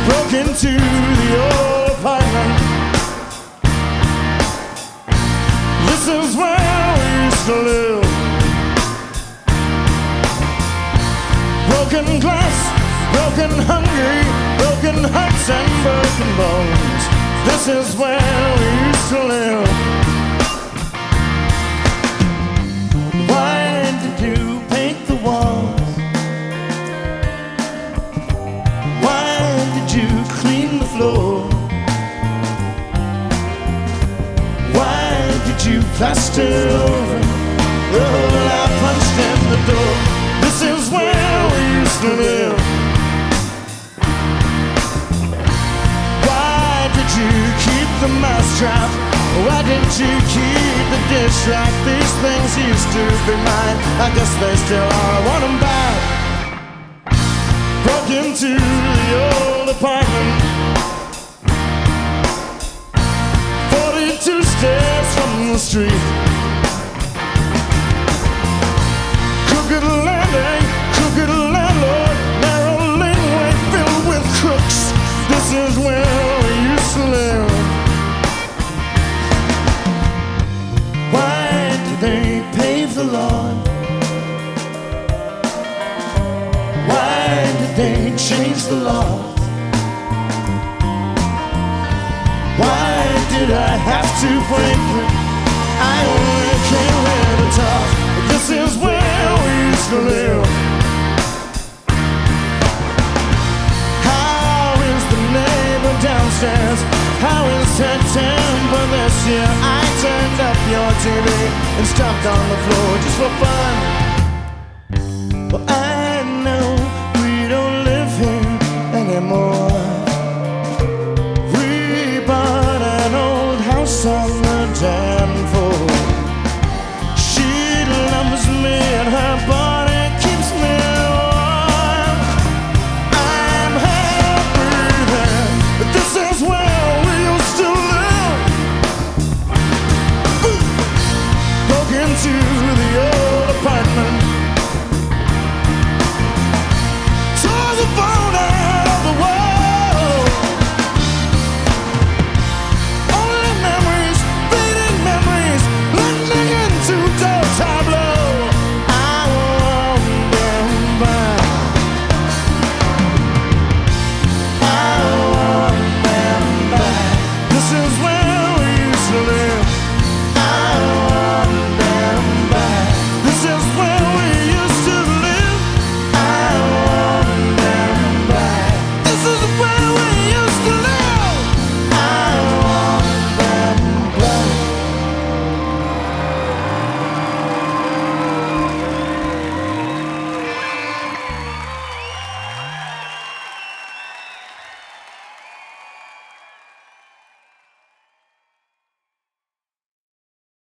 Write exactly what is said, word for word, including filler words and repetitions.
broke into the old apartment. This is where we used to live. Broken glass, broken hungry, broken hearts and broken bones. This is where we used to live. Why did you paint the walls? Why did you clean the floor? Why did you plaster over? Oh, I punched in the door. This is where we used to live. Why did you keep the mousetrap? Why didn't you keep the dish rack? These things used to be mine. I guess they still are. I want them back. Broke into the old apartment, forty-two steps from the street. Crooked landing, crooked landlord, narrow laneway filled with crooks. This is where we used to live. Why did they pave the lawn? Why did they change the law? Why did I have to break it? I only came here to talk. This is where we used to live. How is the neighbor downstairs? How is her temper this year? I turned up your T V and stomped on the floor just for fun. Well, I